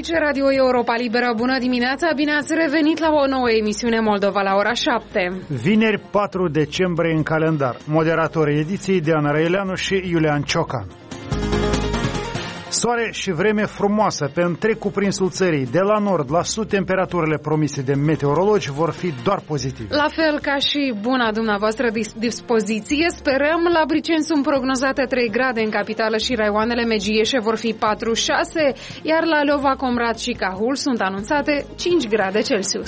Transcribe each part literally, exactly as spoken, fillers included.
Aici Radio Europa Liberă, bună dimineața, bine ați revenit la o nouă emisiune Moldova la ora șapte. Vineri patru decembrie în calendar. Moderatorii ediției Diana Răileanu și Iulian Ciocan. Soare și vreme frumoasă pe întreg cuprinsul țării. De la nord la sud, temperaturile promise de meteorologi vor fi doar pozitive. La fel ca și buna dumneavoastră dispoziție, sperăm. La Briceni sunt prognozate trei grade în capitală și raioanele Megieșe vor fi patru șase, iar la Leova, Comrat și Cahul sunt anunțate cinci grade Celsius.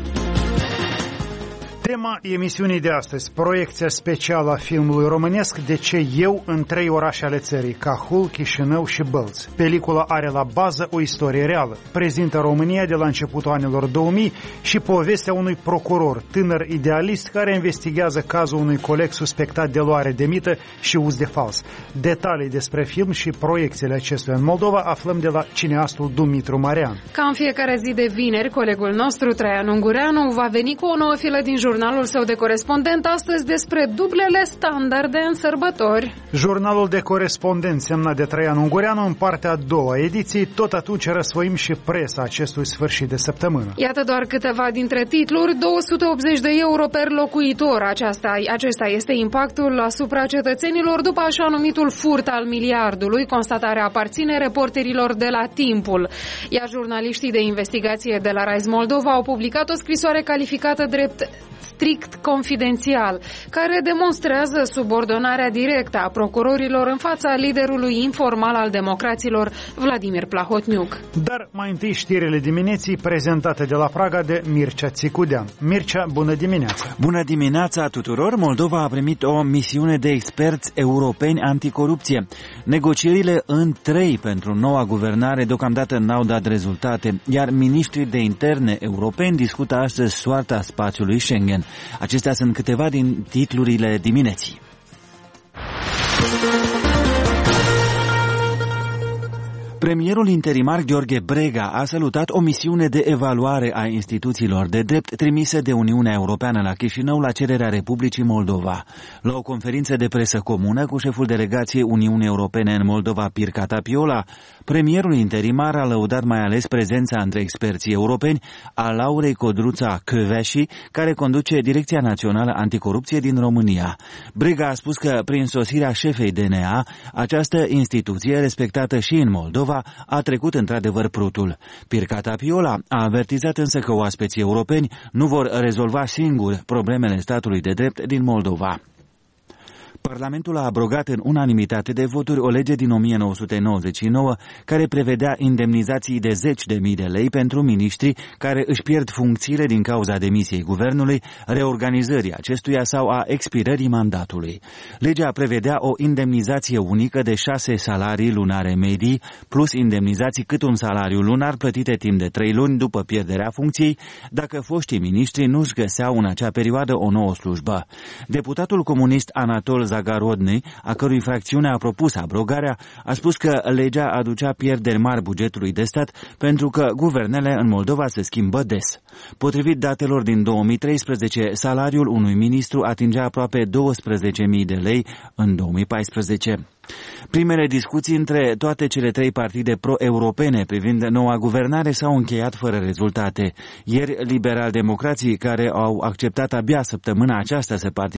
Tema emisiunii de astăzi, proiecția specială a filmului românesc De ce eu în trei orașe ale țării, Cahul, Chișinău și Bălți. Pelicula are la bază o istorie reală. Prezintă România de la începutul anilor două mii și povestea unui procuror, tânăr idealist, care investigează cazul unui coleg suspectat de luare de mită și uz de fals. Detalii despre film și proiecțiile acestuia în Moldova aflăm de la cineastul Dumitru Marian. Ca în fiecare zi de vineri, colegul nostru Traian Ungureanu va veni cu o nouă filă din jurnal Jurnalul său de corespondent astăzi despre dublele standarde în sărbători. Jurnalul de corespondent semnat de Traian Ungureanu în partea a doua ediției, tot atunci răsfoim și presa acestui sfârșit de săptămână. Iată doar câteva dintre titluri. două sute optzeci de euro per locuitor. Aceasta, acesta este impactul asupra cetățenilor după așa numitul furt al miliardului. Constatarea aparține reporterilor de la Timpul. Iar jurnaliștii de investigație de la Rise Moldova au publicat o scrisoare calificată drept strict confidențial, care demonstrează subordonarea directă a procurorilor în fața liderului informal al democraților, Vladimir Plahotniuc. Dar mai întâi știrile dimineții prezentate de la Praga de Mircea Țicudean. Mircea, bună dimineața! Bună dimineața tuturor! Moldova a primit o misiune de experți europeni anticorupție. Negocierile în trei pentru noua guvernare deocamdată n-au dat rezultate, iar miniștrii de interne europeni discută astăzi soarta spațiului Schengen. Acestea sunt câteva din titlurile dimineții. Premierul interimar Gheorghe Brega a salutat o misiune de evaluare a instituțiilor de drept trimisă de Uniunea Europeană la Chișinău la cererea Republicii Moldova. La o conferință de presă comună cu șeful delegației Uniunii Europene în Moldova, Pirca Tapiola, premierul interimar a lăudat mai ales prezența între experții europeni a Laurei Codruța Căveși, care conduce Direcția Națională Anticorupție din România. Brega a spus că prin sosirea șefei D N A, această instituție respectată și în Moldova a trecut într-adevăr prutul. Pirca Tapiola a avertizat însă că oaspeții europeni nu vor rezolva singuri problemele statului de drept din Moldova. Parlamentul a abrogat în unanimitate de voturi o lege din o mie nouă sute nouăzeci și nouă care prevedea indemnizații de zeci de mii de lei pentru miniștri care își pierd funcțiile din cauza demisiei guvernului, reorganizării acestuia sau a expirării mandatului. Legea prevedea o indemnizație unică de șase salarii lunare medii, plus indemnizații cât un salariu lunar plătite timp de trei luni după pierderea funcției, dacă foștii miniștri nu-și găseau în acea perioadă o nouă slujbă. Deputatul comunist Anatol Zagarodny, a cărui fracțiune a propus abrogarea, a spus că legea aducea pierderi mari bugetului de stat pentru că guvernele în Moldova se schimbă des. Potrivit datelor din două mii treisprezece, salariul unui ministru atingea aproape douăsprezece mii de lei în două mii paisprezece. Primele discuții între toate cele trei partide pro-europene privind noua guvernare s-au încheiat fără rezultate. Ieri, liberal-democrații care au acceptat abia săptămâna aceasta să participe